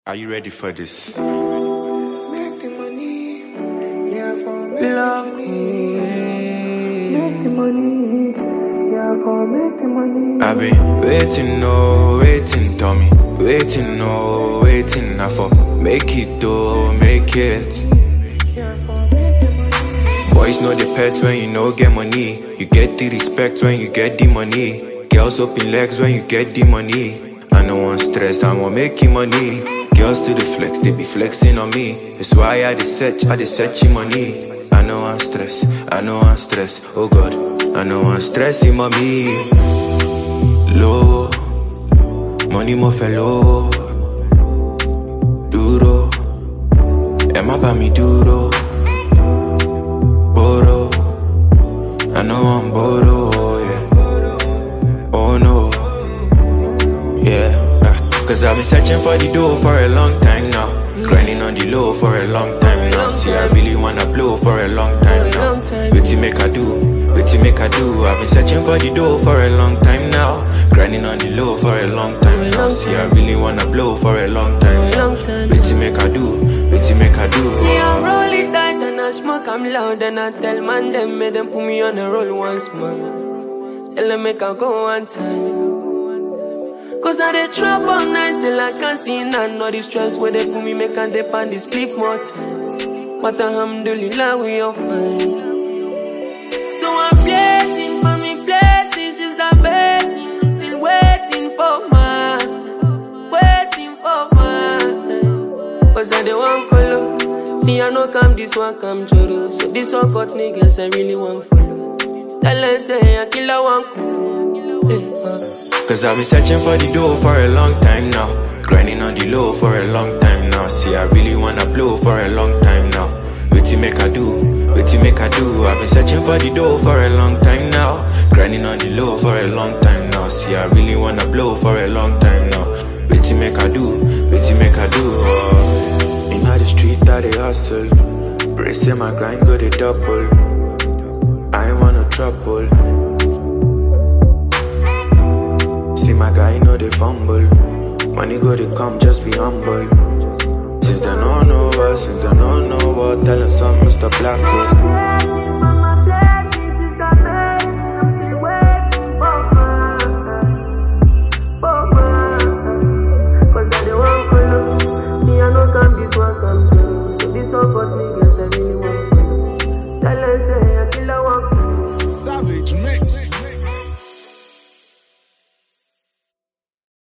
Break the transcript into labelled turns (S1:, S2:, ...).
S1: Are you ready for this?
S2: Make the money, yeah, for make
S3: Block
S2: the money. Make the money, yeah, for make the money.
S1: I've been waiting, no, waiting, Tommy. Waiting, no, waiting, I for make it, though, make it.
S2: Yeah, for make the money.
S1: Boys know the pets when you know get money. You get the respect when you get the money. Girls open legs when you get the money. I no want stress, I want making money. Girls to the flex, they be flexing on me. That's why I dey search money. I know I'm stress, oh God. I know I'm stressing mommy. Low, money mo fe low. Duro, Emma pa mi duro. Boro, I know I'm boro, yeah. Oh no, yeah. Cause I've been searching for the dough for a long time now. Grinding on the low for a long time now. See, I really wanna blow for a long time now. Waiting make I do, I've been searching for the dough for a long time now. Grinding on the low for a long time now. See, I really wanna blow for a long time now. Waiting make I do.
S3: See, I roll it tight and I smoke, I'm loud and I tell man them, make them put me on the roll once more. Tell them make I go one time. Cause I dey trap all night till I can't see none. All the stress where they put me, make I dip on this split more times. But alhamdulillah, we are fine. So I'm blessing for me blessings, she's a blessing. I'm still waiting for mine. Cause I dey want color. See, I know come this one come joro. So this one got niggas I really want follow. Tell them say I kill a one color.
S1: Cause I've been searching for the dough for a long time now. Grinding on the low for a long time now. See, I really wanna blow for a long time now. Waiting make I do, I've been searching for the dough for a long time now. Grinding on the low for a long time now. See, I really wanna blow for a long time now. Waiting make I do, oh. In the street I dey hustle. Bracing my grind go the double. I ain't want no trouble. See my guy know they fumble. Money go they come, just be humble. Since they don't know us, tell us some Mr. Black.